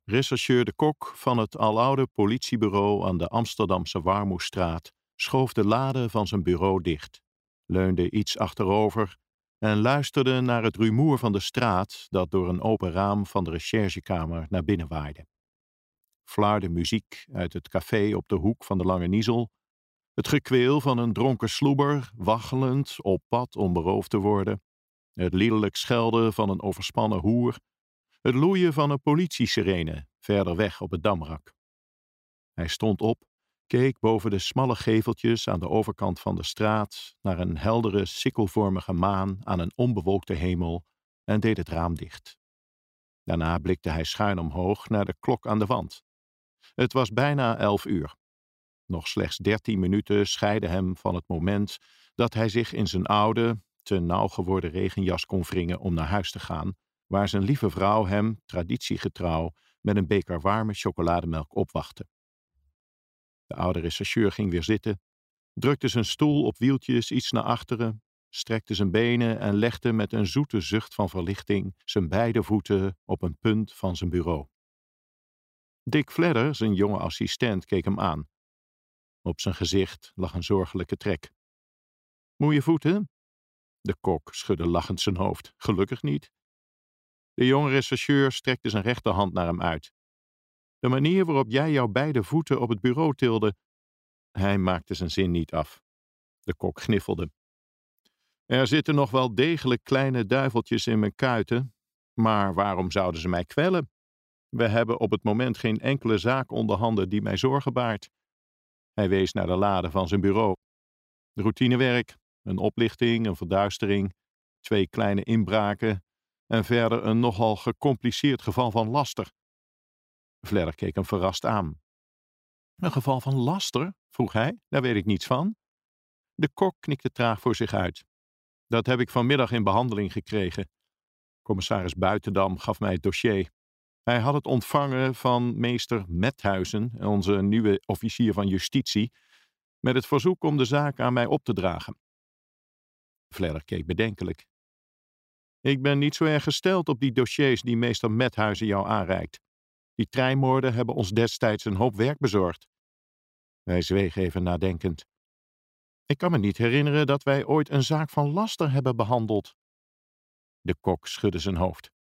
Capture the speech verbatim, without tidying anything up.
Rechercheur de Kok van het aloude politiebureau aan de Amsterdamse Warmoestraat schoof de lade van zijn bureau dicht, leunde iets achterover en luisterde naar het rumoer van de straat dat door een open raam van de recherchekamer naar binnen waaide. Flarde muziek uit het café op de hoek van de Lange Niezel, het gekweel van een dronken sloeber, waggelend op pad om beroofd te worden, het liederlijk schelden van een overspannen hoer, het loeien van een politiesirene verder weg op het Damrak. Hij stond op, keek boven de smalle geveltjes aan de overkant van de straat naar een heldere, sikkelvormige maan aan een onbewolkte hemel en deed het raam dicht. Daarna blikte hij schuin omhoog naar de klok aan de wand. Het was bijna elf uur. Nog slechts dertien minuten scheidden hem van het moment dat hij zich in zijn oude, te nauw geworden regenjas kon wringen om naar huis te gaan, waar zijn lieve vrouw hem, traditiegetrouw, met een beker warme chocolademelk opwachtte. De oude rechercheur ging weer zitten, drukte zijn stoel op wieltjes iets naar achteren, strekte zijn benen en legde met een zoete zucht van verlichting zijn beide voeten op een punt van zijn bureau. Dick Fledder, zijn jonge assistent, keek hem aan. Op zijn gezicht lag een zorgelijke trek. Moeie voeten? De Kok schudde lachend zijn hoofd. Gelukkig niet. De jonge rechercheur strekte zijn rechterhand naar hem uit. De manier waarop jij jouw beide voeten op het bureau tilde. Hij maakte zijn zin niet af. De Kok gniffelde. Er zitten nog wel degelijk kleine duiveltjes in mijn kuiten, maar waarom zouden ze mij kwellen? We hebben op het moment geen enkele zaak onder handen die mij zorgen baart. Hij wees naar de lade van zijn bureau. Routinewerk, een oplichting, een verduistering, twee kleine inbraken en verder een nogal gecompliceerd geval van laster. Fledder keek hem verrast aan. Een geval van laster? Vroeg hij. Daar weet ik niets van. De Kok knikte traag voor zich uit. Dat heb ik vanmiddag in behandeling gekregen. Commissaris Buitendam gaf mij het dossier. Hij had het ontvangen van meester Methuizen, onze nieuwe officier van justitie, met het verzoek om de zaak aan mij op te dragen. Fledder keek bedenkelijk. Ik ben niet zo erg gesteld op die dossiers die meester Methuizen jou aanreikt. Die treinmoorden hebben ons destijds een hoop werk bezorgd. Hij zweeg even nadenkend. Ik kan me niet herinneren dat wij ooit een zaak van laster hebben behandeld. De Kok schudde zijn hoofd.